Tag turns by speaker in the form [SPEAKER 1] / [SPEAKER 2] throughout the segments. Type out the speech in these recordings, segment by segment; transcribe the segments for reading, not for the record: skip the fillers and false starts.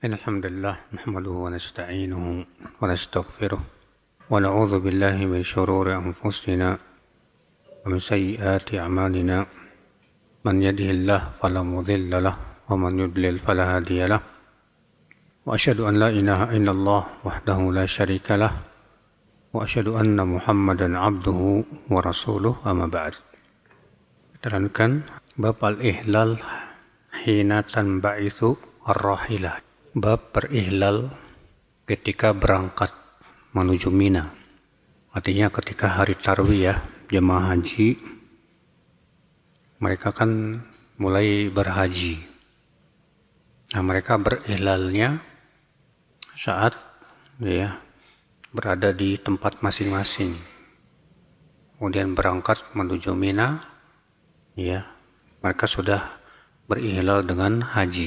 [SPEAKER 1] الحمد لله نحمده ونستعينه ونستغفره ونعوذ بالله من شرور أنفسنا ومن سيئات أعمالنا من يهده الله فلا مضل له ومن يضلل فلا هادي له وأشهد أن لا إله إلا الله وحده لا شريك له وأشهد أن محمدا عبده ورسوله أما بعد. Terangkan bab al-ihlal hina tanba'ithu ar-rahilah. Bab berihlal ketika berangkat menuju Mina. Artinya ketika hari tarwiyah jemaah haji, mereka kan mulai berhaji. Nah, mereka berihlalnya saat berada di tempat masing-masing. Kemudian berangkat menuju Mina, mereka sudah berihlal dengan haji.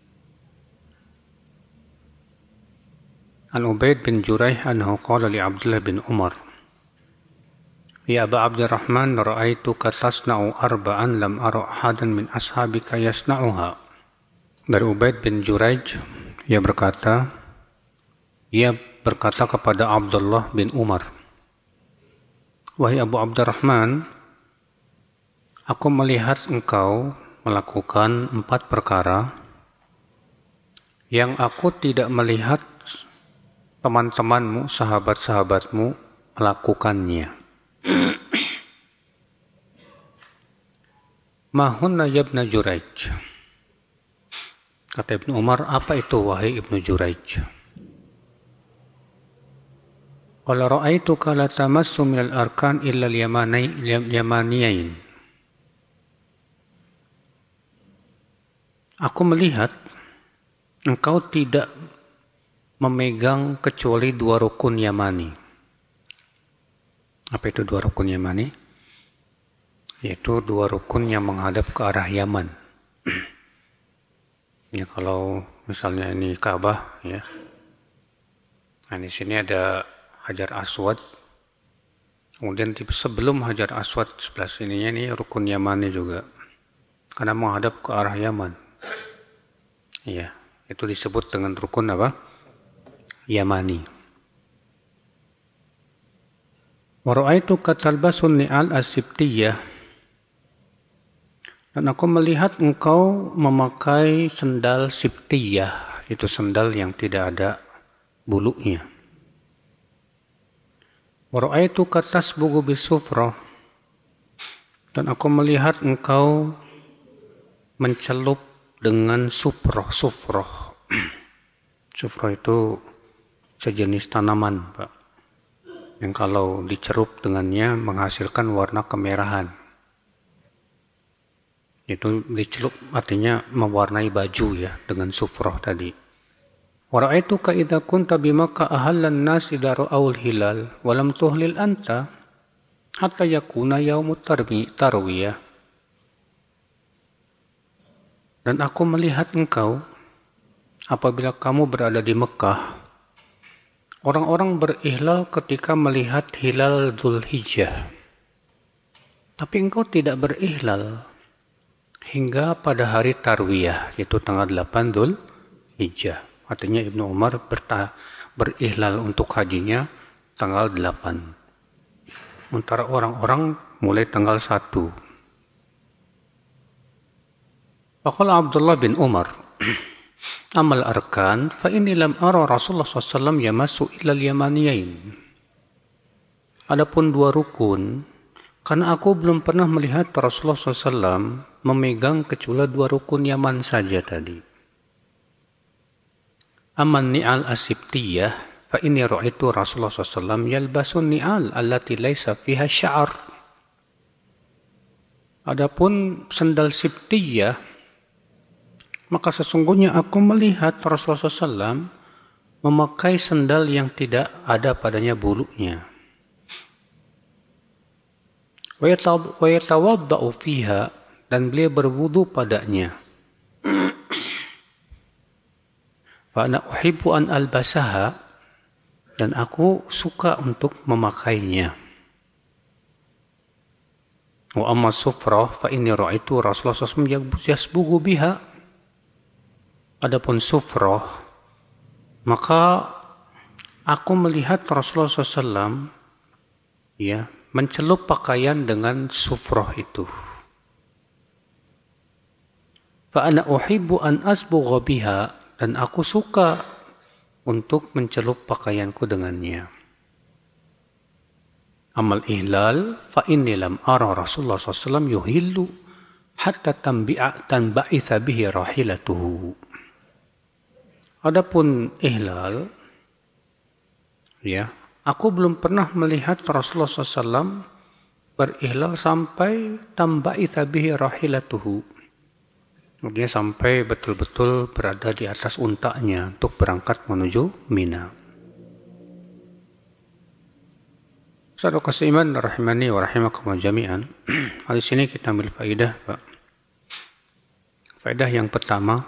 [SPEAKER 1] An Ubaid bin Juraih anhu qala li Abdullah bin Umar, Ya Aba Abdurrahman, ra'aituka tasna'u arba'an lam ara ahadan min ashabika yasna'uha. Dari Ubaid bin Juraij, ia berkata kepada Abdullah bin Umar, Wahai Abu Abdurrahman, aku melihat engkau melakukan 4 perkara yang aku tidak melihat teman-temanmu, sahabat-sahabatmu melakukannya. Mahunna yabna Juraij. Kata Ibnu Umar, apa itu wahai Ibnu Juraij? Qala ra'aituka la tamassu minal arkan illa al-yamaniyain. Aku melihat engkau tidak memegang kecuali 2 rukun Yamani. Apa itu 2 rukun Yamani? Yaitu 2 rukun yang menghadap ke arah Yaman. Ya, kalau misalnya ini Ka'bah, ya. Nah, di sini ada Hajar Aswad. Kemudian sebelum Hajar Aswad sebelah sininya ini rukun Yamani juga. Karena menghadap ke arah Yaman. Ya, itu disebut dengan rukun apa? Yamani. Wa ra'aituka talbasun ni'al as-sibtiyah. Dan aku melihat engkau memakai sendal sibtiyah, itu sendal yang tidak ada bulunya. Wa ra'aituka tasbughu bisufrah. Dan aku melihat engkau mencelup dengan sufroh. Sufroh itu sejenis tanaman, Pak, yang kalau dicerup dengannya menghasilkan warna kemerahan. Itu dicelup artinya mewarnai baju ya dengan sufroh tadi. Wa ra'aituka idza kunta bi Makkah ahallan nas idza ra'aul hilal wa lam tuhlil anta hatta yakuna yaumut tarwiyah. Dan aku melihat engkau apabila kamu berada di Mekah, orang-orang berihlal ketika melihat hilal Dzulhijjah. Tapi engkau tidak berihlal hingga pada hari tarwiyah, yaitu tanggal 8 Dzulhijjah. Artinya Ibnu Umar berihlal untuk hajinya tanggal 8. Sementara orang-orang mulai tanggal 1. Faqala Abdullah bin Umar, Amal arkan, fa inni lam ara Rasulullah SAW yamassu illa al-yamaniyain. Adapun 2 rukun, karena aku belum pernah melihat Rasulullah SAW memegang kecuali 2 rukun Yaman saja tadi. Aman ni'al as-sibtiyah, fa inni ra'aitu Rasulullah SAW yalbasun ni'al allati laysa fiha sya'ar. Adapun sendal sibtiyah, maka sesungguhnya aku melihat Rasulullah SAW memakai sendal yang tidak ada padanya bulunya. Wa yatawadda'u fiha, dan beliau berwudu padanya. Fa ana uhibbu an albasaha, dan aku suka untuk memakainya. Wa amma sufrah fa inni ra'aitu Rasulullah SAW yasbughu biha. Adapun sufrah, Maka aku melihat Rasulullah SAW ya mencelup pakaian dengan sufroh itu. Fa ana uhibbu an asbugha biha, dan aku suka untuk mencelup pakaianku dengannya. Amal ihlal, fa inni lam ara Rasulullah SAW yuhillu hatta tanba'itha bihi rahilatuhu. Adapun ihlal, ya, aku belum pernah melihat Rasulullah SAW berihlal sampai tanba'itha bihi rahilatuhu. Artinya sampai betul-betul berada di atas untanya untuk berangkat menuju Mina. Saudara keiman rahimani wa rahimakumullah jami'an. Di sini kita ambil faedah, Pak. Faedah yang pertama,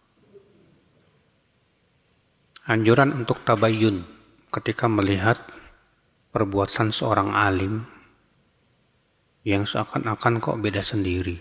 [SPEAKER 1] anjuran untuk tabayyun ketika melihat perbuatan seorang alim yang seakan-akan kok beda sendiri.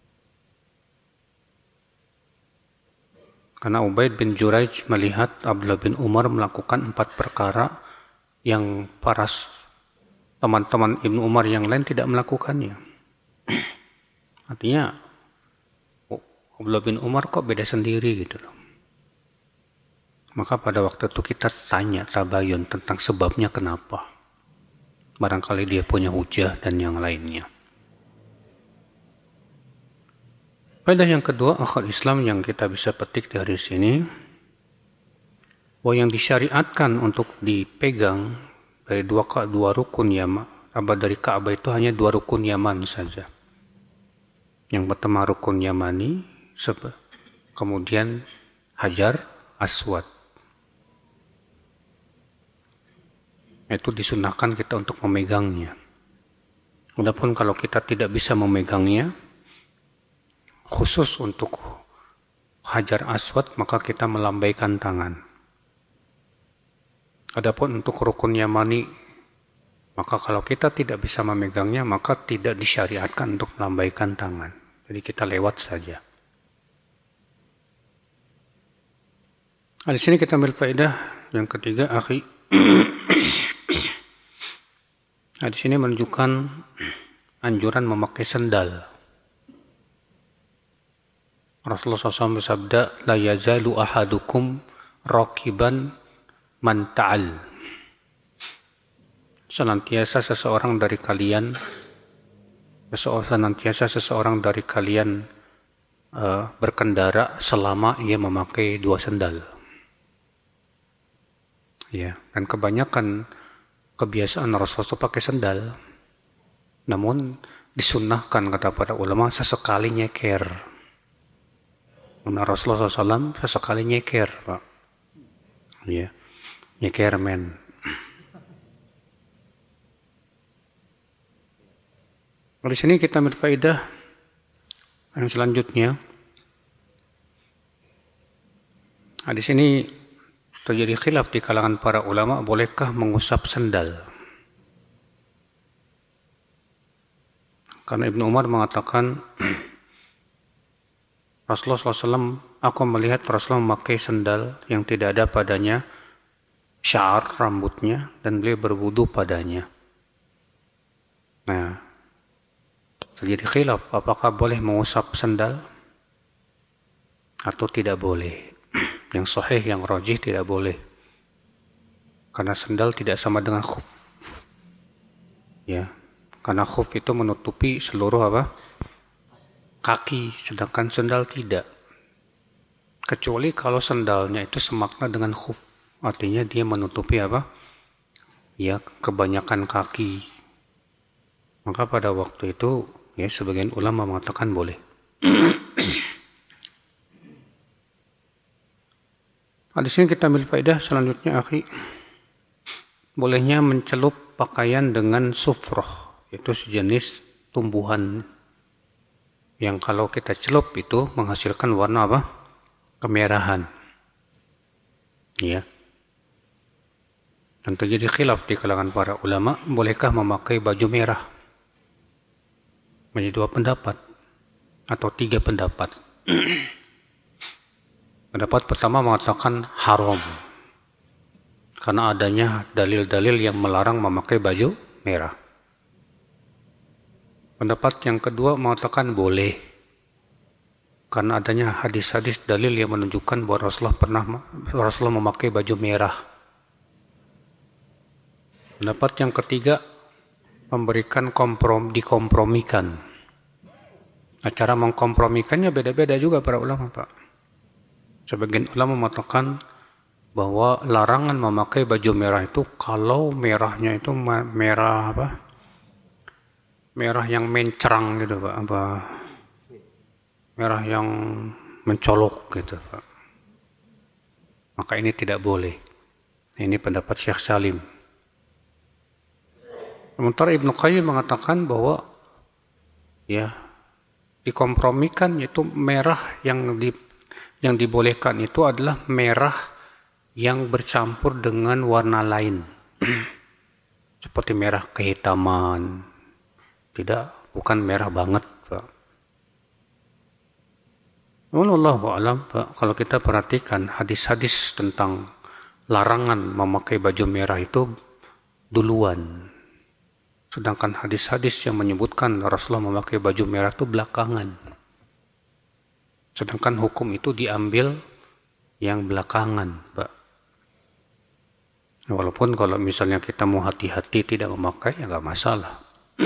[SPEAKER 1] Karena Ubaid bin Juraij melihat Abdullah bin Umar melakukan 4 perkara yang para teman-teman Ibnu Umar yang lain tidak melakukannya. Artinya Abdullah bin Umar kok beda sendiri gitu loh. Maka pada waktu itu kita tanya tabayun tentang sebabnya kenapa. Barangkali dia punya hujah dan yang lainnya. Faedah yang kedua, akhwat Islam yang kita bisa petik dari sini, bahwa yang disyariatkan untuk dipegang dari dua rukun Yaman, dari Ka'bah itu hanya 2 rukun Yaman saja. Yang pertama rukun Yamani, kemudian Hajar Aswad. Itu disunahkan kita untuk memegangnya. Adapun kalau kita tidak bisa memegangnya, khusus untuk Hajar Aswad, maka kita melambaikan tangan. Adapun untuk rukun Yamani, maka kalau kita tidak bisa memegangnya, maka tidak disyariatkan untuk melambaikan tangan. Jadi kita lewat saja. Di sini kita ambil faedah yang ketiga, akhi. Di sini menunjukkan anjuran memakai sendal. Rasulullah SAW bersabda, la yazalu ahadukum rakiban man ta'al. Senantiasa seseorang dari kalian berkendara selama ia memakai 2 sendal. Ya, dan kebanyakan kebiasaan Rasulullah pakai sendal. Namun disunnahkan kata para ulama sesekali nyeker. Karena Rasulullah SAW sesekali nyeker, Pak. Ya, nyeker men. Di sini kita ambil faedah yang selanjutnya. Di sini terjadi khilaf di kalangan para ulama, bolehkah mengusap sendal? Karena Ibnu Umar mengatakan, Rasulullah SAW, aku melihat Rasulullah memakai sendal yang tidak ada padanya sya'ar rambutnya, dan beliau berwudu padanya. Nah, terjadi khilaf, apakah boleh mengusap sendal atau tidak boleh. Yang sahih, yang rajih tidak boleh. Karena sendal tidak sama dengan khuf. Ya, karena khuf itu menutupi seluruh kaki, sedangkan sendal tidak. Kecuali kalau sendalnya itu semakna dengan khuf, artinya dia menutupi ya, kebanyakan kaki. Maka pada waktu itu ya sebagian ulama mengatakan boleh. Di sini kita ambil faedah selanjutnya, akhi. Bolehnya mencelup pakaian dengan sufroh, itu sejenis tumbuhan yang kalau kita celup itu menghasilkan warna kemerahan. Ya. Dan terjadi khilaf di kalangan para ulama, bolehkah memakai baju merah? Menjadi 2 pendapat atau 3 pendapat. Pendapat pertama mengatakan haram. karena adanya dalil-dalil yang melarang memakai baju merah. Pendapat yang kedua mengatakan boleh, karena adanya hadis-hadis dalil yang menunjukkan bahwa Rasulullah memakai baju merah. Pendapat yang ketiga memberikan dikompromikan. Nah, cara mengkompromikannya beda-beda juga para ulama, Pak. Sebagian ulama mengatakan bahwa larangan memakai baju merah itu kalau merahnya itu merah apa? Merah yang mencerang gitu, Pak. Merah yang mencolok gitu, Pak. Maka ini tidak boleh. Ini pendapat Syekh Salim. Sementara Ibnu Qayyim mengatakan bahwa ya dikompromikan, yaitu merah yang dibolehkan itu adalah merah yang bercampur dengan warna lain. Seperti merah kehitaman. Bukan merah banget, Pak. Wallahu a'lam, Pak. Kalau kita perhatikan hadis-hadis tentang larangan memakai baju merah itu duluan. Sedangkan hadis-hadis yang menyebutkan Rasulullah memakai baju merah itu belakangan. Sedangkan hukum itu diambil yang belakangan, Pak. Walaupun kalau misalnya kita mau hati-hati tidak memakai, ya nggak masalah.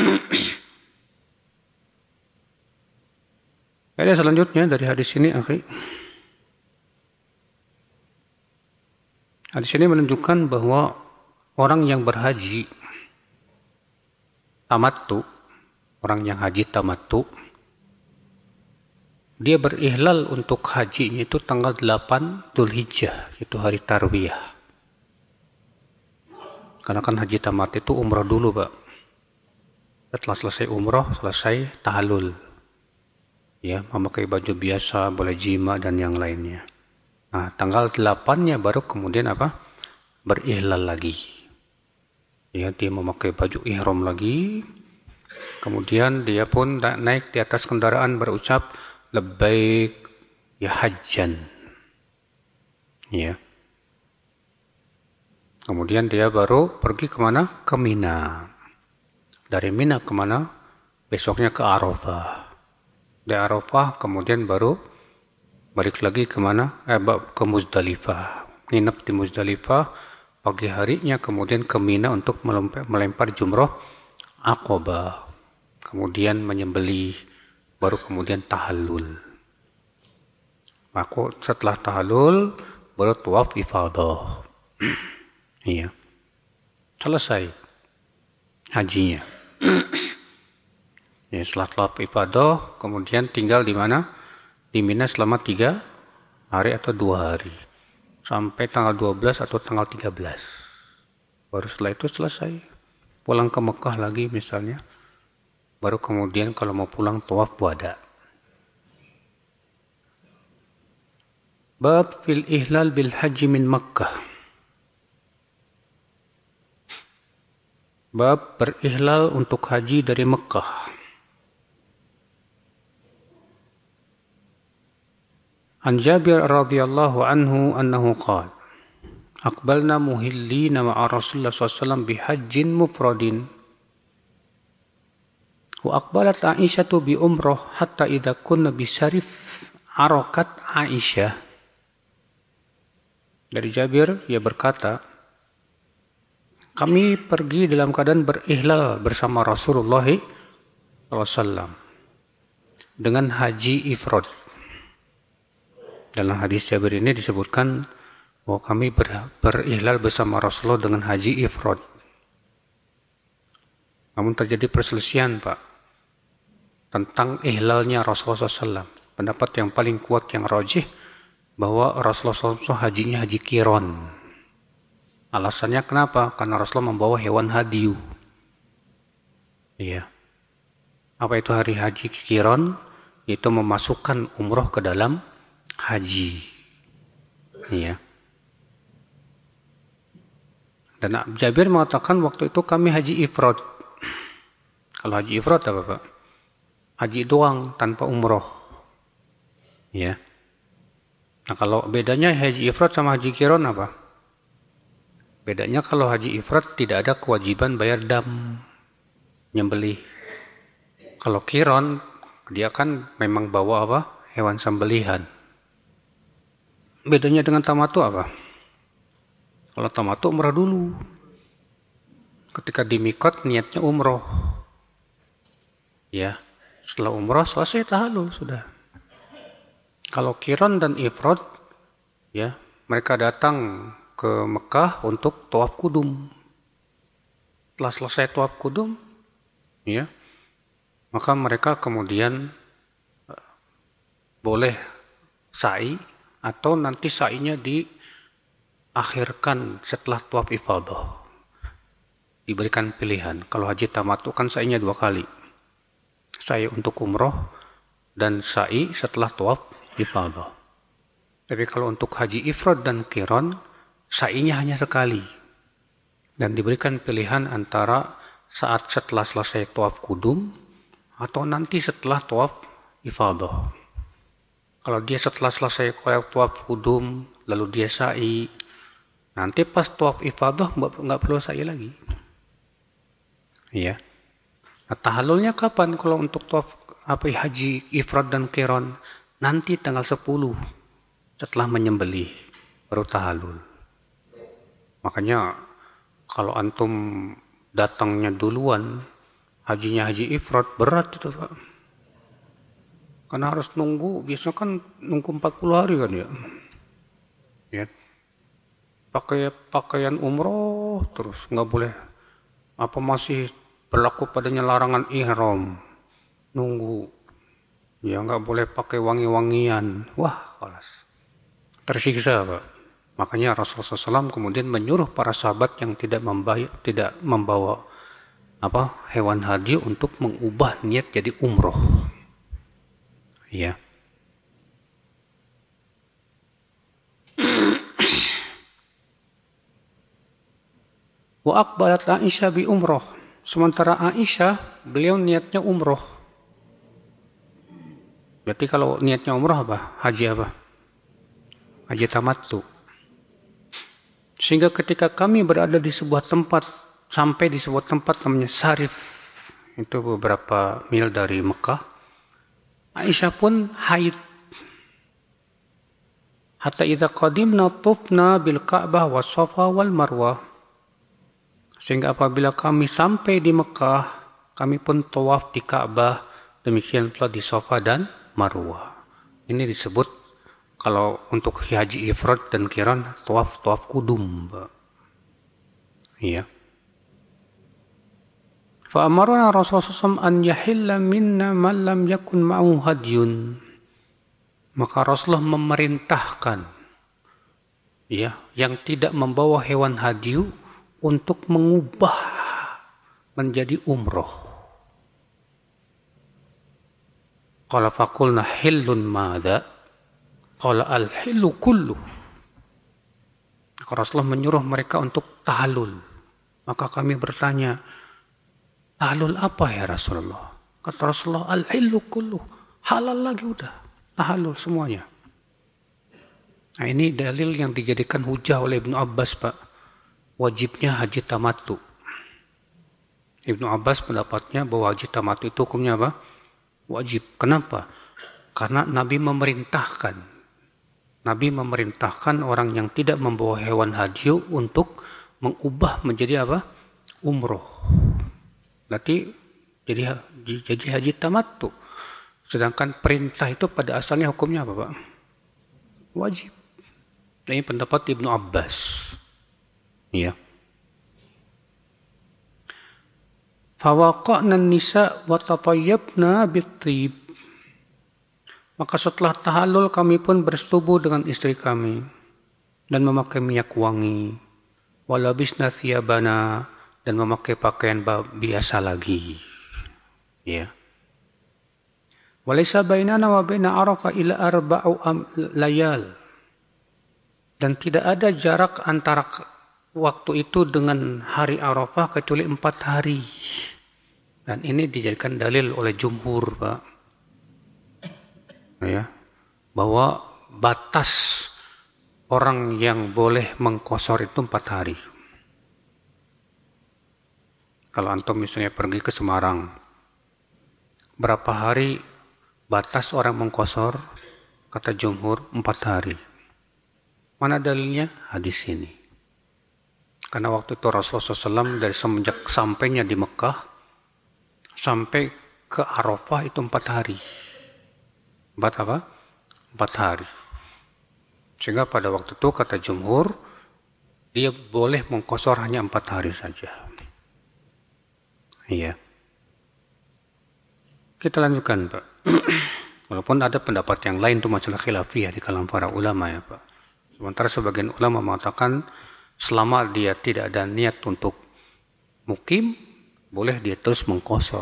[SPEAKER 1] Ada selanjutnya dari hadis ini, akhi. Hadis ini menunjukkan bahwa orang yang berhaji tamattu, orang yang haji tamattu, dia berihlal untuk hajinya itu tanggal 8 Dzulhijjah, itu hari tarwiyah. Karena kan haji tamat itu umrah dulu, Pak. Setelah selesai umrah, selesai tahallul. Ya, memakai baju biasa, boleh jima dan yang lainnya. Nah, tanggal 8-nya baru kemudian berihlal lagi. Ya, dia memakai baju ihram lagi. Kemudian dia pun naik di atas kendaraan berucap labbaik ya hajjan. Ya. Kemudian dia baru pergi kemana? Ke Mina. Dari Mina kemana? Besoknya ke Arafah. Di Arafah kemudian baru balik lagi kemana? Ke Muzdalifah. Nginep di Muzdalifah pagi harinya, kemudian ke Mina untuk melempar jumroh Aqabah. Kemudian menyembelih, baru kemudian tahallul. Maka setelah tahallul baru tawaf ifadah. Iya. Selesai hajinya. Ya, setelah tawaf ifadah kemudian tinggal di mana? Di Mina selama 3 hari atau 2 hari. Sampai tanggal 12 atau tanggal 13. Baru setelah itu selesai. Pulang ke Mekah lagi misalnya. Baru kemudian kalau mau pulang tawaf wada. Bab fil ihlal bil haji min Makkah. Bab berihlal untuk haji dari Mekah. An Jabir radhiyallahu anhu annahu qala aqbalna muhillina ma'a Rasulullah SAW bihajjin mufradin wa aqbalat Aisyatu bi umrah hatta idza kunna bi Syarif arakat Aisyah. Dari Jabir, ia berkata, kami pergi dalam keadaan berihlal bersama Rasulullah SAW dengan haji ifrad. Dalam hadis Jabir ini disebutkan bahwa kami berihlal bersama Rasulullah dengan haji ifrad. Namun terjadi perselisihan, Pak, tentang ihlalnya Rasulullah SAW. Pendapat yang paling kuat, yang rajih, bahwa Rasulullah SAW hajinya haji qiran. Alasannya kenapa? Karena Rasulullah membawa hewan hadiyu. Iya. Apa itu hari haji qiran? Itu memasukkan umroh ke dalam haji. Iya. Dan Jabir mengatakan waktu itu kami haji ifrad. Kalau haji ifrad apa, Pak? Haji doang tanpa umroh. Ya. Nah, kalau bedanya haji ifrad sama haji qiran apa? Bedanya kalau haji ifrad tidak ada kewajiban bayar dam, nyembelih. Kalau kiron, dia kan memang bawa apa? Hewan sembelihan. Bedanya dengan tamattu apa? Kalau tamattu umrah dulu. Ketika di mikot niatnya umroh. Ya, setelah umroh selesai tahallul sudah. Kalau kiron dan ifrad, ya, mereka datang ke Mekah untuk tawaf kudum. Setelah selesai tawaf kudum, ya, maka mereka kemudian boleh sa'i atau nanti sa'inya diakhirkan setelah tawaf ifadah. Diberikan pilihan. Kalau haji tamattu kan sa'inya 2 kali. Sa'i untuk umroh dan sa'i setelah tawaf ifadah. Tapi kalau untuk haji ifrad dan qiran, sa'inya hanya sekali. Dan diberikan pilihan antara saat setelah selesai tawaf kudum atau nanti setelah tawaf ifadah. Kalau dia setelah selesai tawaf kudum, lalu dia sa'i, nanti pas tawaf ifadah nggak perlu sa'i lagi. Ya. Nah, tahallulnya kapan kalau untuk tawaf haji ifrad dan qiran? Nanti tanggal 10 setelah menyembelih baru tahallul. Makanya kalau antum datangnya duluan, hajinya haji ifrad berat itu, Pak. Karena harus nunggu, biasanya kan nunggu 40 hari kan ya. Ya. Pakai pakaian umroh terus, nggak boleh apa masih berlaku padanya larangan ihram. Nunggu. Ya nggak boleh pakai wangi-wangian. Wah, kelas. Tersiksa, Pak. Makanya Rasulullah SAW kemudian menyuruh para sahabat yang tidak membawa hewan haji untuk mengubah niat jadi umroh. Ya. Wa aqbalat Aisyah bi umroh. Sementara Aisyah, beliau niatnya umroh. Berarti kalau niatnya umroh apa? Haji apa? Haji tamattu. Sehingga ketika kami berada di sebuah tempat, sampai di sebuah tempat namanya Sarif, itu beberapa mil dari Mekah, Aisyah pun haid. Hatta idza qadimna tufna bil Ka'bah was Safa wal Marwah. Sehingga apabila kami sampai di Mekah, kami pun tawaf di Ka'bah, demikian pula di Safa dan Marwah. Ini disebut kalau untuk haji ifrad dan qiran tawaf kudum. Iya. Fa amarna Rasulullah SAW an yahilla minna man lam yakun ma'u hadyun. Maka Rasulullah memerintahkan ya, yang tidak membawa hewan hadyu untuk mengubah menjadi umroh. Qala faqulna hillun madza? Qala al-hillu kullu. Rasulullah menyuruh mereka untuk tahallul. Maka kami bertanya, tahallul apa ya Rasulullah? Kata Rasulullah, al-hillu kullu. Halal lagi udah. Tahallul semuanya. Nah, ini dalil yang dijadikan hujah oleh Ibnu Abbas, Pak. Wajibnya haji tamattu. Ibnu Abbas pendapatnya bahwa haji tamattu itu hukumnya apa? Wajib. Kenapa? Karena Nabi memerintahkan orang yang tidak membawa hewan hadyu untuk mengubah menjadi apa? Umroh. Berarti jadi haji tamattu. Sedangkan perintah itu pada asalnya hukumnya apa, Pak? Wajib. Ini pendapat Ibnu Abbas. Ya. Fawaqa'na an-nisa wa tatayyabna bit-thib. Maka setelah tahallul kami pun bersetubuh dengan istri kami dan memakai minyak wangi. Walabisna thiyabana, dan memakai pakaian biasa lagi. Ya. Walaysa bainana wa baina Arafah illa 4 layal. Dan tidak ada jarak antara waktu itu dengan hari Arafah kecuali 4 hari. Dan ini dijadikan dalil oleh jumhur, Pak. Ya, bahwa batas orang yang boleh mengqasar itu 4 hari. Kalau antum misalnya pergi ke Semarang, berapa hari batas orang mengqashar? Kata jumhur 4 hari. Mana dalilnya? Hadis ini. Karena waktu itu Rasulullah SAW dari semenjak sampainya di Mekah sampai ke Arafah itu 4 hari. 4 apa? 4 hari. Sehingga pada waktu itu kata jumhur, dia boleh mengqashar hanya 4 hari saja. Iya. Kita lanjutkan, Pak. Walaupun ada pendapat yang lain itu masalah khilafiyah di kalangan para ulama ya, Pak. Sementara sebagian ulama mengatakan selama dia tidak ada niat untuk mukim, boleh dia terus mengqashar.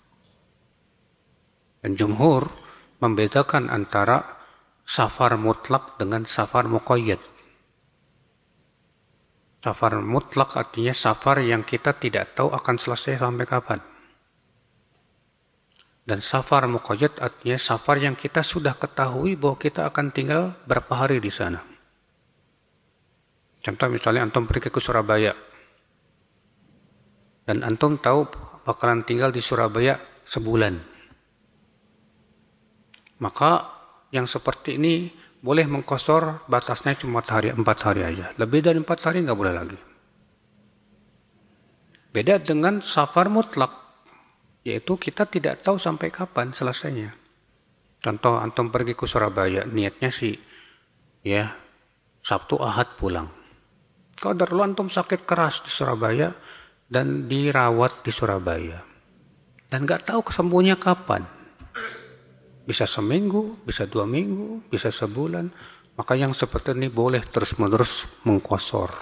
[SPEAKER 1] Dan jumhur membedakan antara safar mutlak dengan safar muqayyad. Safar mutlak artinya safar yang kita tidak tahu akan selesai sampai kapan. Dan safar muqayyad artinya safar yang kita sudah ketahui bahwa kita akan tinggal berapa hari di sana. Contoh misalnya antum pergi ke Surabaya. Dan antum tahu bakalan tinggal di Surabaya sebulan. Maka yang seperti ini boleh mengqashar batasnya cuma 4 hari aja. Lebih dari 4 hari nggak boleh lagi. Beda dengan safar mutlak, yaitu kita tidak tahu sampai kapan selesainya. Contoh antum pergi ke Surabaya, niatnya sih ya Sabtu Ahad pulang. Kalau antum sakit keras di Surabaya dan dirawat di Surabaya dan nggak tahu kesembuhnya kapan. Bisa seminggu, bisa 2 minggu, bisa sebulan. Maka yang seperti ini boleh terus-menerus mengqashar.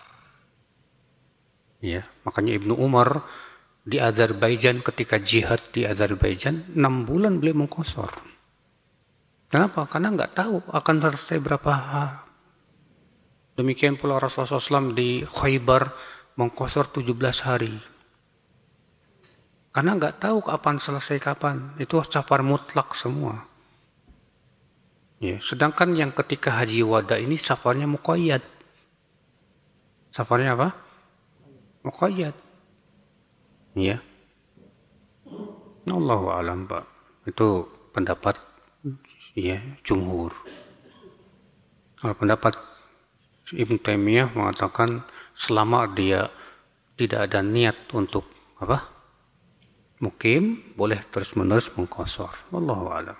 [SPEAKER 1] Ya, makanya Ibnu Umar di Azerbaijan ketika jihad di Azerbaijan 6 bulan beliau mengqashar. Kenapa? Karena nggak tahu akan selesai berapa hari. Demikian pula Rasulullah SAW di Khaybar mengqashar 17 hari. Karena nggak tahu kapan selesai kapan. Itu safar mutlak semua. Ya, sedangkan yang ketika haji wada ini safarnya muqayyad. Safarnya apa? Muqayyad. Ya. Allahu a'lam, Pak. Itu pendapat ya jumhur. Kalau pendapat Ibnu Taimiyah mengatakan selama dia tidak ada niat untuk apa? Mukim, boleh terus-menerus mengqashar. Wallahu a'lam.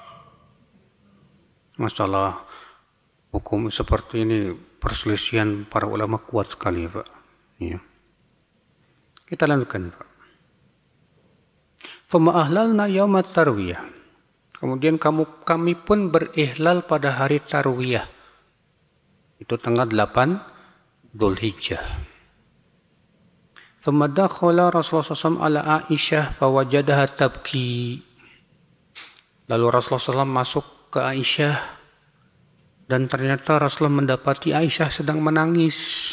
[SPEAKER 1] Masalah hukum seperti ini perselisihan para ulama kuat sekali, Pak. Ya. Kita lanjutkan, Pak. Tsumma ahlalna yaumat tarwiyah. Kemudian kami pun berihlal pada hari tarwiyah. Itu tanggal 8 Dzulhijjah. Tsumma dakhala Rasulullah SAW ala Aisyah fawajadaha tabki. Lalu Rasulullah SAW masuk ke Aisyah dan ternyata Rasulullah mendapati Aisyah sedang menangis.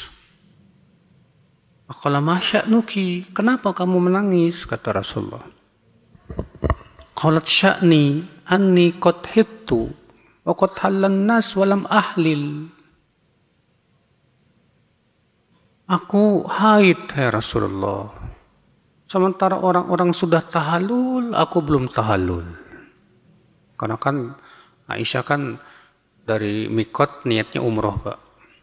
[SPEAKER 1] Qala ma sya'nuki? Kenapa kamu menangis? Kata Rasulullah. Qalat sya'ni anni qad hittu wa qad hallan nas wa lam ahlil. Aku haid, ya Rasulullah. Sementara orang-orang sudah tahallul, aku belum tahallul. Karena kan Aisyah kan dari mikot niatnya umroh, Pak.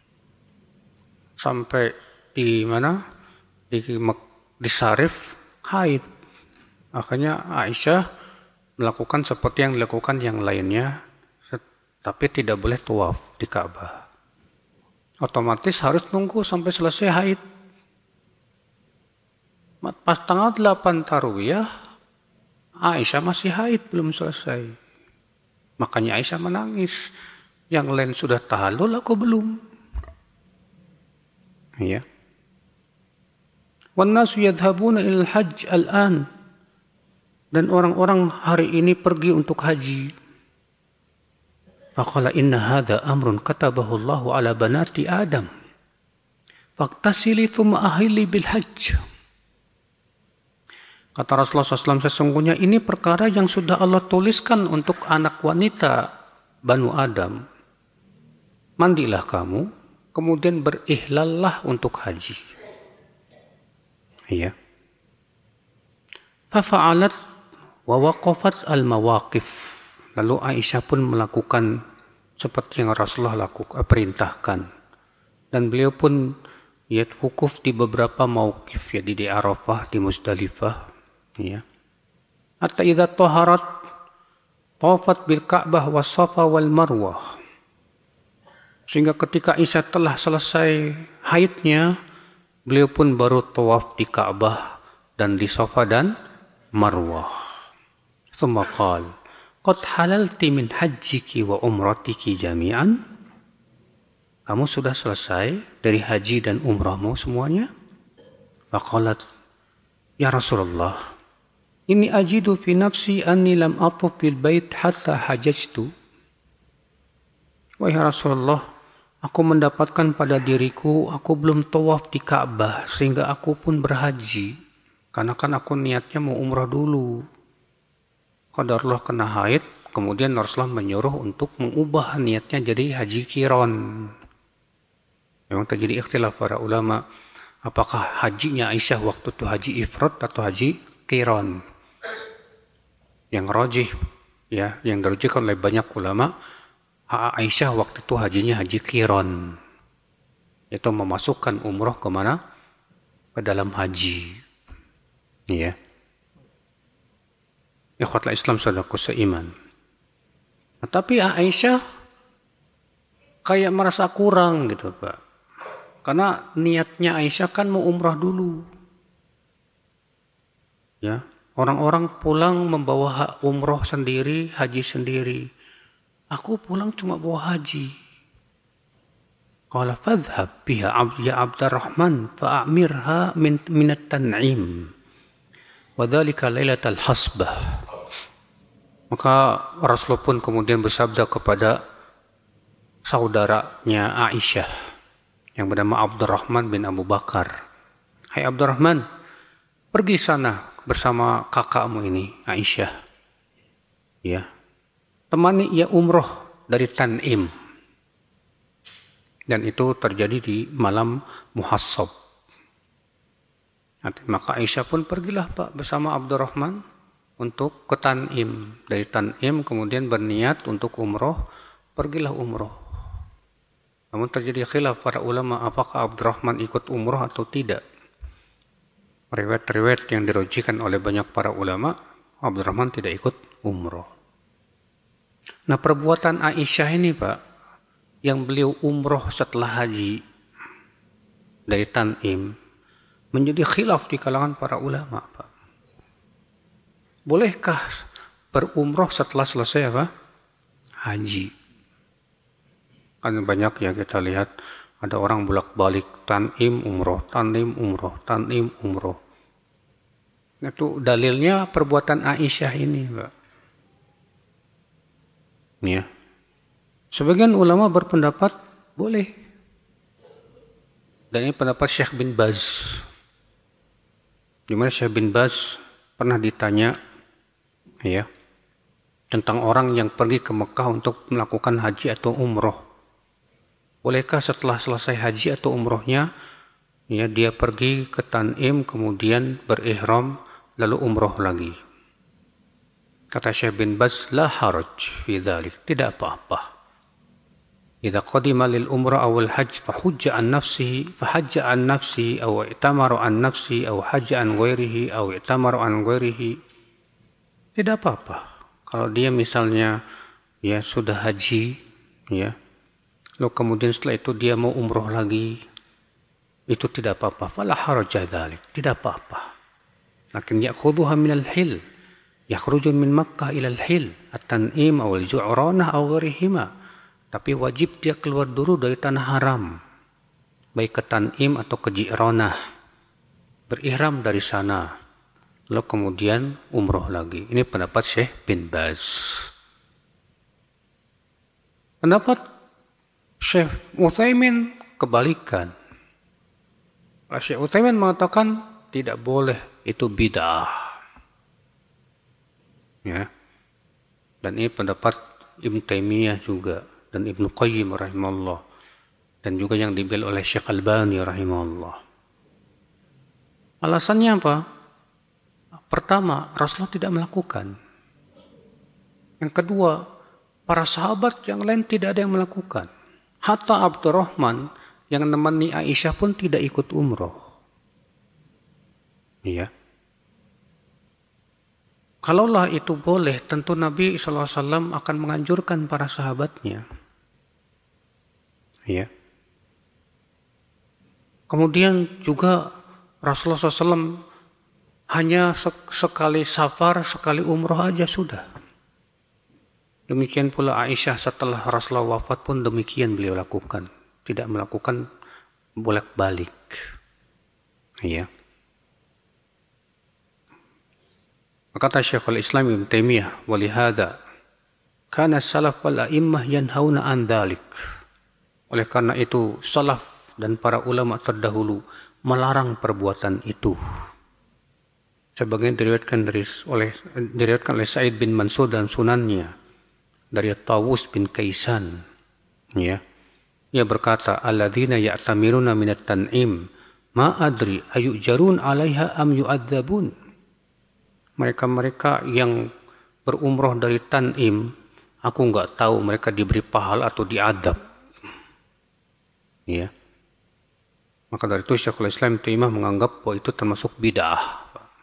[SPEAKER 1] Sampai di mana? Di Sarif, haid. Akhirnya Aisyah melakukan seperti yang dilakukan yang lainnya, tapi tidak boleh tawaf di Ka'bah. Otomatis harus nunggu sampai selesai haid. Pas tanggal 8 Tarwiyah, Aisyah masih haid, belum selesai. Makanya Aisyah menangis. Yang lain sudah tahallul, aku belum. Ya. Wan nasu yadhhabuna ilal hajj al-an. Dan orang-orang hari ini pergi untuk haji. Faqala inna hadha amrun katabahu Allahu ala banati Adam. Faqtasili thumma ahili bil hajj. Kata Rasulullah SAW, sesungguhnya ini perkara yang sudah Allah tuliskan untuk anak wanita Banu Adam. Mandilah kamu, kemudian berihlallah untuk haji. Iya. Fafa'alat wa waqafat al-mawaqif. Lalu Aisyah pun melakukan seperti yang Rasulullah perintahkan. Dan beliau pun wukuf di beberapa mauqif, ya, di Arafah, di Muzdalifah, ya. Hatta idza taharat tawafat bil Ka'bah was Safa wal Marwah. Sehingga ketika Aisyah telah selesai haidnya, beliau pun baru tawaf di Ka'bah dan di Safa dan Marwah. Tsumma qala, qad halalti min hajjiki wa umratiki jami'an? Kamu sudah selesai dari haji dan umrahmu semuanya? Faqalat, ya Rasulullah, inni ajidu fi nafsi anni lam atuf bil bait hatta hajajtu. Wahai Rasulullah, aku mendapatkan pada diriku, aku belum tawaf di Ka'bah sehingga aku pun berhaji. Karena kan aku niatnya mau umrah dulu. Qadarullah kena haid, kemudian Rasulullah menyuruh untuk mengubah niatnya jadi haji qiran. Memang terjadi ikhtilaf para ulama, apakah hajinya Aisyah waktu itu haji ifrad atau haji qiran. Yang rajih, ya, yang dirujukkan oleh banyak ulama, Aisyah waktu itu hajinya haji qiran, yaitu memasukkan umroh kemana? Ke dalam haji, ya. Ikhwatul Islam saudaraku seiman. Nah, tapi Aisyah kayak merasa kurang gitu, Pak. Karena niatnya Aisyah kan mau umrah dulu. Ya, orang-orang pulang membawa umroh sendiri, haji sendiri. Aku pulang cuma bawa haji. Qala fadhhab biha ya Abdurrahman fa'amirha min at-tan'im. Wa dzalika lailatul hasbah. Maka Rasulullah pun kemudian bersabda kepada saudaranya Aisyah yang bernama Abdurrahman bin Abu Bakar. Hai Abdurrahman, pergi sana bersama kakakmu ini, Aisyah. Ya. Temani ia umroh dari Tan'im. Dan itu terjadi di malam Muhassab. Maka Aisyah pun pergilah Pak bersama Abdurrahman untuk ke Tan'im. Dari Tan'im kemudian berniat untuk umroh, pergilah umroh. Namun terjadi khilaf para ulama apakah Abdurrahman ikut umroh atau tidak. Riwayat-riwayat yang dirujikan oleh banyak para ulama, Abdurrahman tidak ikut umroh. Nah, perbuatan Aisyah ini Pak, yang beliau umroh setelah haji dari Tan'im, menjadi khilaf di kalangan para ulama Pak. Bolehkah berumroh setelah selesai apa? Haji. Kan banyak ya kita lihat ada orang bolak-balik Tan'im umroh, Tan'im umroh, Tan'im umroh. Itu dalilnya perbuatan Aisyah ini, Pak. Ya. Sebagian ulama berpendapat boleh. Dan ini pendapat Syekh bin Baz. Di mana Syekh bin Baz pernah ditanya, ya, tentang orang yang pergi ke Mekah untuk melakukan haji atau umroh. Bolehkah setelah selesai haji atau umrohnya, ya, dia pergi ke Tan'im kemudian berihram lalu umroh lagi? Kata Syekh bin Baz, la haraj fi dzalik, tidak apa-apa. Idza qadima lil umrah aw al hajj fa hujja an nafsihi aw i'tamara an nafsihi aw hajja an ghairihi aw i'tamara an ghairihi. Tidak apa-apa. Kalau dia misalnya ya sudah haji, ya, lalu kemudian setelah itu dia mau umroh lagi, itu tidak apa-apa. Fala haraja dzalik, tidak apa-apa. Lakin ya'khudhuha min al-hil, yakhruju min Makkah ila al-hil, at-Tan'im aw al-Ju'ranah aw ghairihima. Tapi wajib dia keluar dulu dari tanah haram, baik ke Tan'im atau ke Ji'ranah, berihram dari sana, lalu kemudian umroh lagi. Ini pendapat Syekh bin Baz. Pendapat Syekh Utsaimin kebalikan. Syekh Utsaimin mengatakan tidak boleh, itu bid'ah. Ya. Dan ini pendapat Ibnu Taimiyah juga dan Ibnu Qayyim rahimahullah, dan juga yang dibel oleh Syekh Albani rahimahullah. Alasannya apa? Pertama, Rasulullah tidak melakukan. Yang kedua, para sahabat yang lain tidak ada yang melakukan. Hatta Abdurrahman yang menemani Aisyah pun tidak ikut umroh. Iya. Kalaulah itu boleh, tentu Nabi SAW akan menganjurkan para sahabatnya. Iya. Kemudian juga Rasulullah SAW hanya sekali safar, sekali umroh aja sudah. Demikian pula Aisyah setelah Rasulullah wafat pun demikian beliau lakukan. Tidak melakukan bolak-balik. Iya. Kata Syekhul Islam Ibn Taimiyah, walihada kana salaf wal a'immah yanhauna an dzalik. Oleh karena itu salaf dan para ulama terdahulu melarang perbuatan itu. Sebagaimana diriwayatkan oleh Sa'id bin Mansur dan sunannya dari Tawus bin Kaisan. Ya. Ia berkata, alladzina ya'tamiruna minat tan'im ma adri ayujarun 'alaiha am yu'adzabun. Mereka-mereka yang berumroh dari Tan'im, aku enggak tahu mereka diberi pahala atau diadab. Ya. Maka dari itu Syekhul Islam Taimiyah menganggap bahwa itu termasuk bid'ah.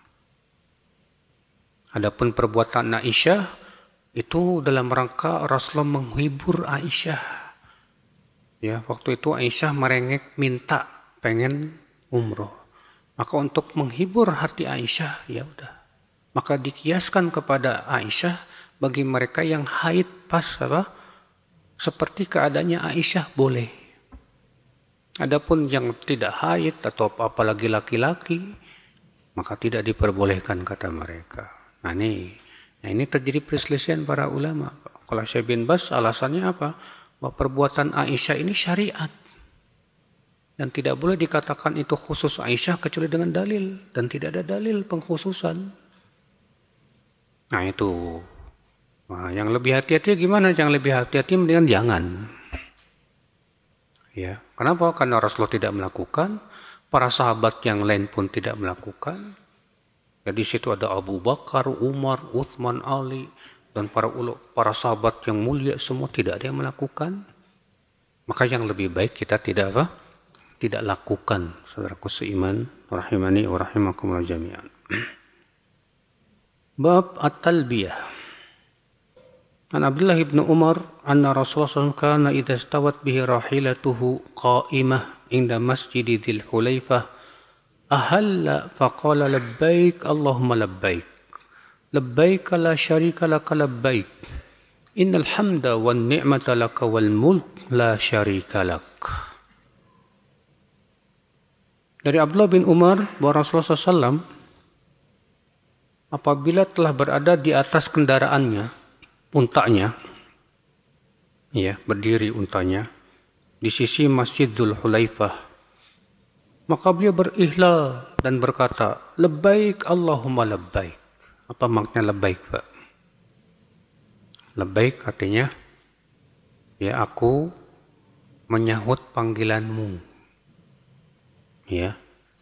[SPEAKER 1] Adapun perbuatan Aisyah itu dalam rangka Rasulullah menghibur Aisyah. Ya, waktu itu Aisyah merengek minta pengen umroh. Maka untuk menghibur hati Aisyah, ya udah. Maka dikiaskan kepada Aisyah bagi mereka yang haid pas seperti keadaannya Aisyah boleh. Adapun yang tidak haid atau apalagi laki-laki maka tidak diperbolehkan kata mereka. Nah ini terjadi perselisihan para ulama. Kalau Syekh bin Baz alasannya apa? Bahwa perbuatan Aisyah ini syariat. Dan tidak boleh dikatakan itu khusus Aisyah kecuali dengan dalil. Dan tidak ada dalil pengkhususan. Nah itu. Nah, yang lebih hati-hati gimana? Yang lebih hati-hati mendingan jangan. Ya, kenapa? Karena Rasulullah tidak melakukan. Para sahabat yang lain pun tidak melakukan. Jadi situ ada Abu Bakar, Umar, Uthman, Ali. Dan para sahabat yang mulia semua tidak ada yang melakukan. Maka yang lebih baik kita tidak lakukan. Saudaraku seiman. Rahimani wa rahimakumullah jami'an. Bab at-talbiyah. An Abdullah ibn Umar anna Rasulullah SAW kana idza stawat bihi rahilatuhu qa'imah inda masjid Dzil Hulaifah ahalla faqala labbaik Allahumma labbaik labbaik la syarika laka labbaik innal hamda wan ni'mata laka wal mulk la syarika lak. Dari Abdullah bin Umar bahwa Rasulullah SAW apabila telah berada di atas kendaraannya, untanya, ya, berdiri untanya, di sisi Masjid Dzul Hulaifah, maka beliau berihlal dan berkata, labbaik Allahumma labbaik. Apa makna labbaik, Pak? Labbaik artinya, ya aku menyahut panggilanmu. Ya.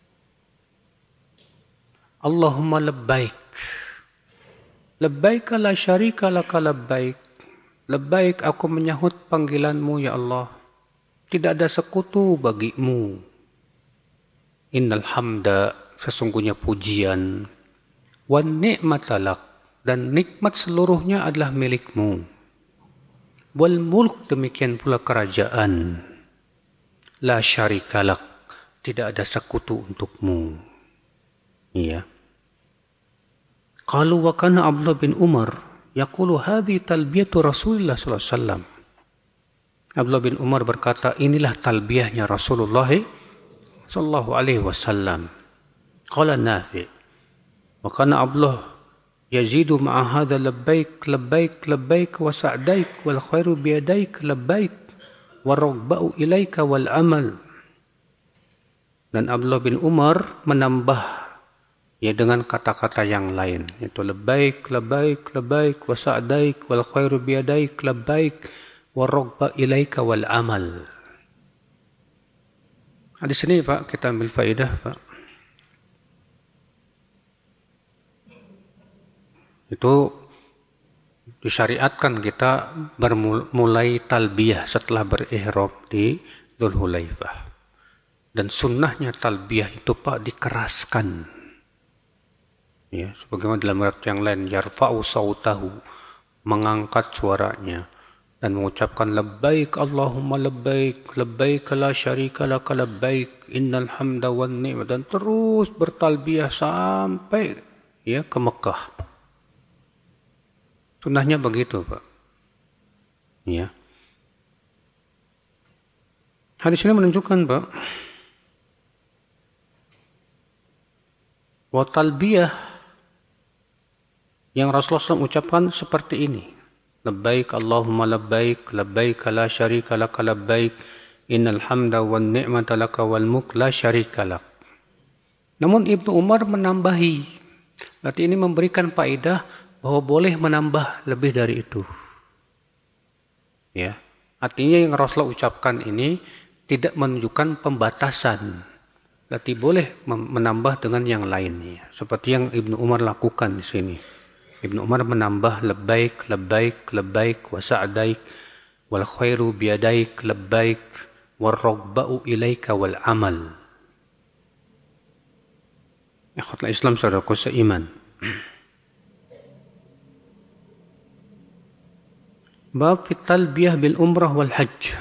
[SPEAKER 1] Allahumma labbaik. Labbaik la syarika laka labbaik. Labbaik aku menyahut panggilanmu ya Allah. Tidak ada sekutu bagimu. Innal hamda sesungguhnya pujian. Wan ni'mata lak dan nikmat seluruhnya adalah milikmu. Wal mulk demikian pula kerajaan. La syarika lak tidak ada sekutu untukmu. Iya. Qalu wa kana Abdullah bin Umar yaqulu hadhi talbiyatu Rasulullah sallallahu alaihi wasallam. Abdullah bin Umar berkata, inilah talbiyahnya Rasulullah sallallahu alaihi wasallam. Qala Nafi' wa kana Abdullah yazidu ma'a hadha labbaik labbaik labbaik wa sa'daik wal khairu biyadaik labbaik wa raghba'u ilaika wal amal. Dan Abdullah bin Umar menambah ya dengan kata-kata yang lain, yaitu labbaik labbaik labbaik wa sa'daik wal khairu biyadaik labbaik wa raghba ilaika wal amal. Di sini Pak kita ambil faedah Pak. Itu disyariatkan kita bermulai talbiyah setelah berihram di Dzulhulaifah. Dan sunnahnya talbiyah itu Pak dikeraskan. Ya, sebagaimana dalam riwayat yang lain, yarfa'u sautahu, mengangkat suaranya dan mengucapkan labbaik Allahumma labbaik, labbaik la syarika laka labbaik, innal hamda wan ni'mah, dan terus bertalbiyah sampai ya ke Mekah. Sunnahnya begitu, Pak. Ya. Hadis ini menunjukkan, Pak, bahwa talbiyah yang Rasulullah SAW ucapkan seperti ini. Labbaik Allahumma labbaik, labbaik la syarika laka labbaik, innal hamda wan ni'mata laka wal mulk la syarika lak. Namun Ibnu Umar menambahi. Berarti ini memberikan faedah bahwa boleh menambah lebih dari itu. Ya. Artinya yang Rasulullah ucapkan ini tidak menunjukkan pembatasan. Berarti boleh menambah dengan yang lainnya. Seperti yang Ibnu Umar lakukan di sini. Ibnu Umar menambah labbaik, labbaik, labbaik, wa sa'daik, wal khairu biyadaik, labbaik, wal ragba'u ilaika wal amal. Ikhwatul Islam saudaraku seiman. Bab fi talbiyah bil umrah wal hajj.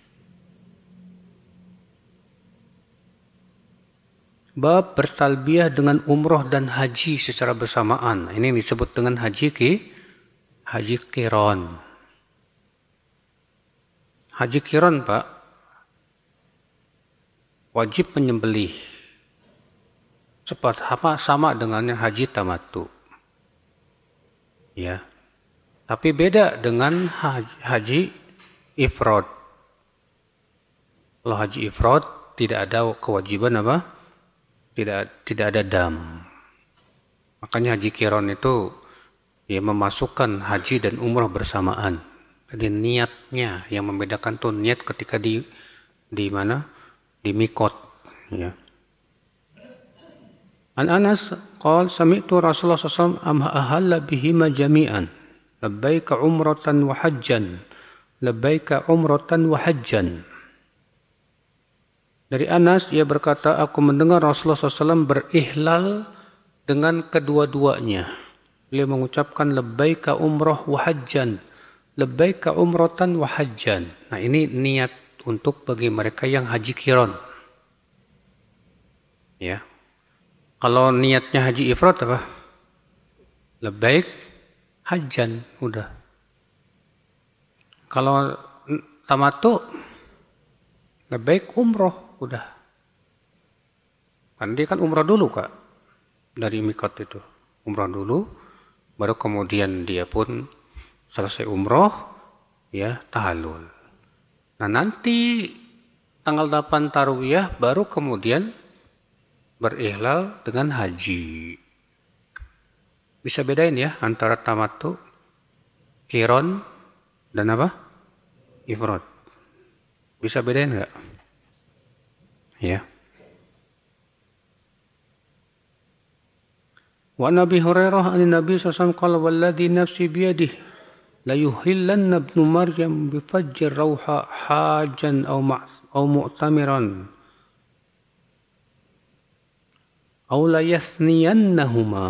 [SPEAKER 1] Bab bertalbiyah dengan umroh dan haji secara bersamaan. Ini disebut dengan haji qiran. Haji qiran, Pak, wajib menyembelih. Sama dengannya haji tamattu. Ya. Tapi beda dengan haji ifrad. Kalau haji ifrad tidak ada kewajiban apa? Tidak ada dam. Makanya haji qiran itu ya memasukkan haji dan umrah bersamaan. Jadi niatnya yang membedakan tuh niat ketika di mana? Di mikot, ya. An Anas qala sami'tu Rasulullah sallallahu alaihi wasallam ahalla bihima jami'an. Labbaika umratan wa hajjan. Labbaika umratan wa hajjan. Dari Anas, ia berkata, aku mendengar Rasulullah SAW berihlal dengan kedua-duanya. Beliau mengucapkan labbaika umrah wa hajjan, labbaika umratan wa hajjan. Nah, ini niat untuk bagi mereka yang haji qiran. Ya. Kalau niatnya haji ifrad apa? Labbaik hajjan, udah. Kalau tamattu labbaik umrah, udah. Kan dia kan umrah dulu, Kak. Dari mikot itu. Umrah dulu, baru kemudian dia pun selesai umrah, ya, tahallul. Nah, nanti tanggal 8 Tarwiyah baru kemudian berihlal dengan haji. Bisa bedain ya antara tamattu, qiran, dan apa? Ifrad. Bisa bedain enggak? Ya. Wa Nabi Hurairah an Nabi sallallahu alaihi wasallam qala walladhi nafsi biyadihi la yuhillanna ibnu Maryam bi fajr rauha hajan aw mu'tamiran aw la yathniyannahuma.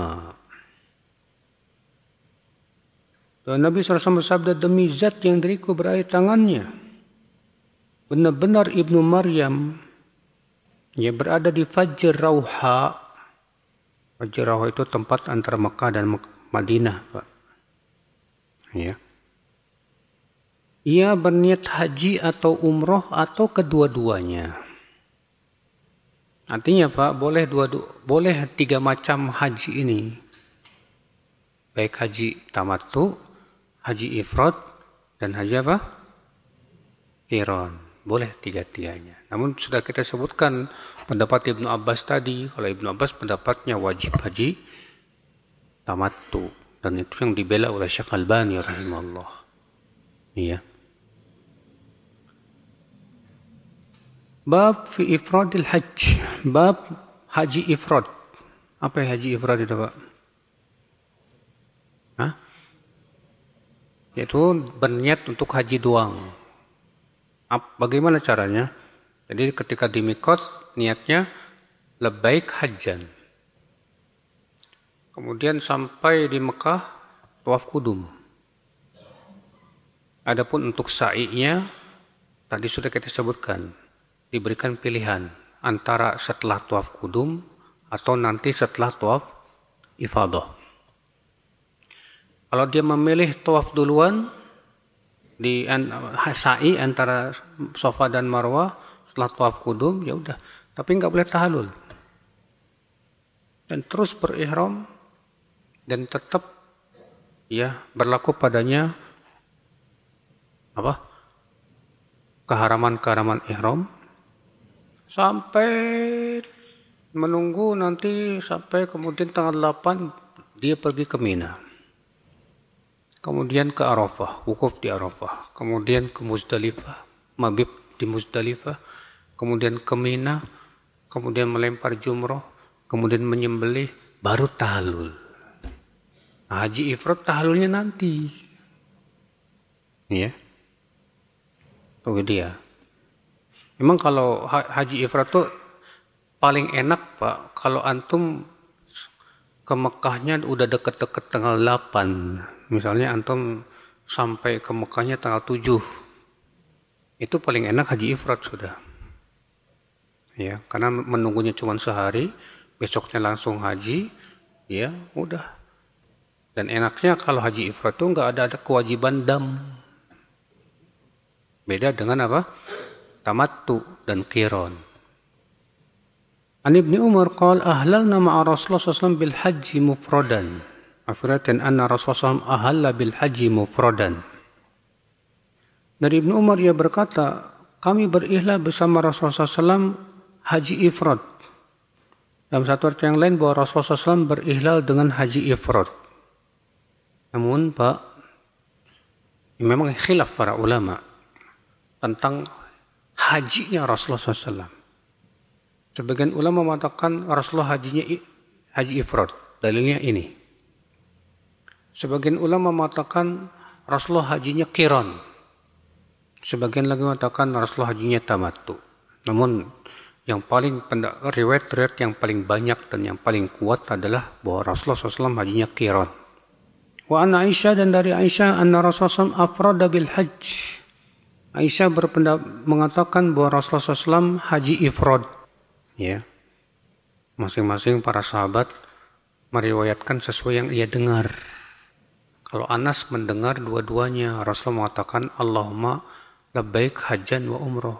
[SPEAKER 1] Dan Nabi SAW bersabda, demi zat yang diriku berada di tangannya, benar-benar Ibnu Maryam ia berada di Fajr Rauha. Fajr Rauha itu tempat antara Mekah dan Madinah, Pak. Ya. Ia berniat haji atau umroh atau kedua-duanya. Artinya, Pak, boleh 3 macam haji ini. Baik haji tamattu, haji ifrad, dan haji apa? Qiran. Boleh 3-tiganya. Namun sudah kita sebutkan pendapat Ibnu Abbas tadi. Kalau Ibnu Abbas pendapatnya wajib haji tamattu. Dan itu yang dibela oleh Syekh Albani rahimahullah. Iya. Bab fi ifradil hajj. Bab haji ifrad. Apa haji ifrad itu, Pak? yaitu berniat untuk haji doang. Bagaimana caranya? Jadi ketika di mikot, niatnya labbaik hajjan. Kemudian sampai di Mekah, tawaf kudum. Adapun untuk sa'inya, tadi sudah kita sebutkan, diberikan pilihan antara setelah tawaf kudum atau nanti setelah tawaf ifadah. Kalau dia memilih tawaf duluan, di sa'i antara Safa dan Marwah setelah tawaf kudum, ya udah. Tapi nggak boleh tahalul. Dan terus berihram dan tetap ya berlaku padanya keharaman-keharaman ihram sampai menunggu nanti sampai kemudian tanggal 8 dia pergi ke Mina. Kemudian ke Arafah, wukuf di Arafah. Kemudian ke Muzdalifah, mabit di Muzdalifah. Kemudian ke Mina, kemudian melempar jumroh, kemudian menyembelih, baru tahalul. Haji ifrad tahalulnya nanti. Ya. Itu dia. Memang kalau haji ifrad tuh paling enak, Pak, kalau antum ke Mekahnya udah deket-deket tanggal 8. Misalnya antum sampai ke Mekahnya tanggal 7. Itu paling enak haji ifrad sudah. Ya, karena menunggunya cuma sehari, besoknya langsung haji, ya udah. Dan enaknya kalau haji ifrad itu nggak ada kewajiban dam. Beda dengan apa? Tamattu dan qiran. An Ibnu Umar qala ahlalna ma'a Rasulullah SAW bil haji mufradan. Afratan anna Rasulullah SAW ahalla bil haji mufradan. Dari Ibnu Umar ia berkata, kami berihlal bersama Rasulullah SAW haji ifrad. Dalam satu arti yang lain bahwa Rasulullah SAW berihlal dengan haji ifrad. Namun Pak, memang khilaf para ulama tentang hajinya Rasulullah SAW. Sebagian ulama mengatakan Rasulullah hajinya haji ifrad. Dalilnya ini. Sebagian ulama mengatakan Rasulullah hajinya qiran. Sebagian lagi mengatakan Rasulullah hajinya tamattu. Namun yang paling riwayat-riwayat yang paling banyak dan yang paling kuat adalah bahwa Rasulullah SAW hajinya qiran. Wa an Aisyah, dan dari Aisyah anna Rasulullah SAW afrada bil hajj. Aisyah mengatakan bahwa Rasulullah SAW haji ifrad. Ya. Masing-masing para sahabat meriwayatkan sesuai yang ia dengar. Kalau Anas mendengar dua-duanya, Rasulullah mengatakan Allahumma labbaik hajjan wa umroh.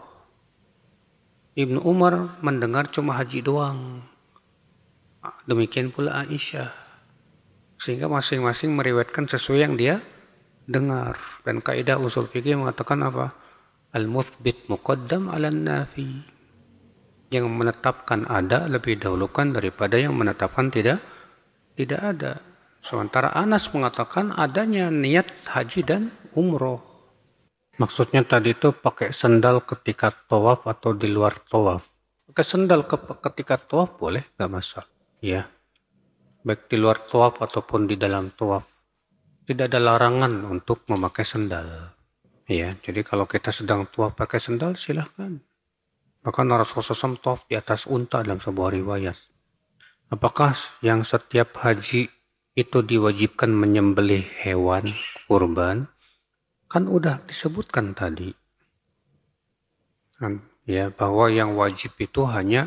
[SPEAKER 1] Ibnu Umar mendengar cuma haji doang. Demikian pula Aisyah. Sehingga masing-masing meriwayatkan sesuai yang dia dengar. Dan kaidah usul fikih mengatakan apa? Al-muthbit muqaddam ala nafi. Yang menetapkan ada lebih dahulukan daripada yang menetapkan tidak ada. Sementara Anas mengatakan adanya niat haji dan umroh. Maksudnya tadi itu pakai sendal ketika tawaf atau di luar tawaf. Pakai sendal ketika tawaf boleh, nggak masalah. Ya. Baik di luar tawaf ataupun di dalam tawaf. Tidak ada larangan untuk memakai sendal. Ya, jadi kalau kita sedang tawaf pakai sendal silahkan. Bahkan Rasulullah SAW tawaf di atas unta dalam sebuah riwayat. Apakah yang setiap haji itu diwajibkan menyembelih hewan kurban? Kan udah disebutkan tadi. Ya, bahwa yang wajib itu hanya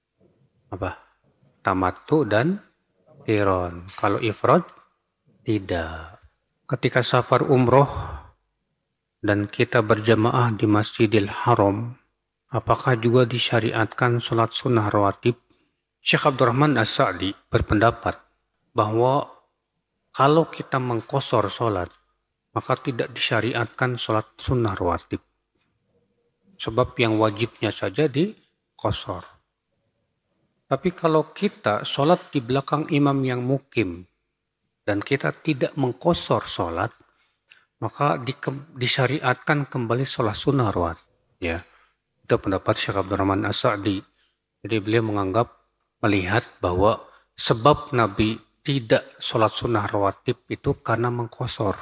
[SPEAKER 1] tamattu dan qiran. Kalau ifrad tidak. Ketika safar umroh dan kita berjamaah di Masjidil Haram, apakah juga disyariatkan sholat sunnah rawatib? Syekh Abdurrahman As-Sa'di berpendapat bahwa kalau kita mengqashar sholat, maka tidak disyariatkan sholat sunnah rawatib. Sebab yang wajibnya saja diqashar. Tapi kalau kita sholat di belakang imam yang mukim dan kita tidak mengqashar sholat, maka disyariatkan kembali sholat sunnah rawatib. Ya, itu pendapat Syekh Abdurrahman As-Sa'di. Jadi beliau melihat bahwa sebab Nabi tidak sholat sunnah rawatib itu karena mengqashar.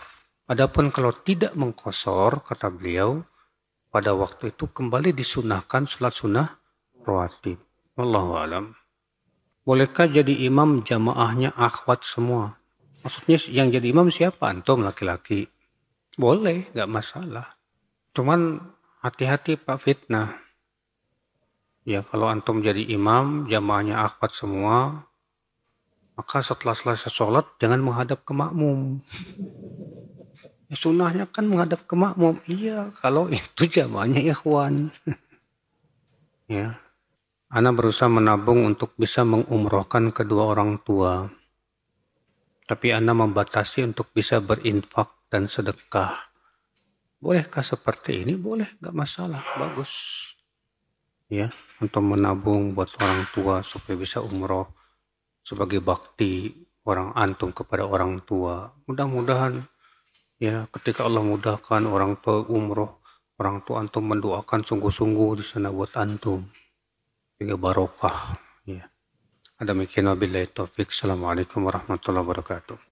[SPEAKER 1] Adapun kalau tidak mengqasar, kata beliau, pada waktu itu kembali disunahkan sholat sunnah rawatib. Wallahu alam. Bolehkah jadi imam jamaahnya akhwat semua? Maksudnya yang jadi imam siapa? Antum laki-laki. Boleh, nggak masalah. Cuman hati-hati Pak fitnah. Ya kalau antum jadi imam, jamaahnya akhwat semua, maka setelah selesai sholat jangan menghadap ke makmum. Ya, sunnahnya kan menghadap ke makmum. Iya, kalau itu jamaahnya ikhwan. Ya, ana berusaha menabung untuk bisa mengumrohkan kedua orang tua. Tapi ana membatasi untuk bisa berinfak dan sedekah. Bolehkah seperti ini? Boleh, nggak masalah. Bagus. Ya, untuk menabung buat orang tua supaya bisa umroh sebagai bakti orang antum kepada orang tua. Mudah-mudahan ya ketika Allah mudahkan orang tua umroh, orang tua antum mendoakan sungguh-sungguh di sana buat antum. Sehingga barokah. Ya. Ada demikian wabillahi taufik. Assalamualaikum warahmatullahi wabarakatuh.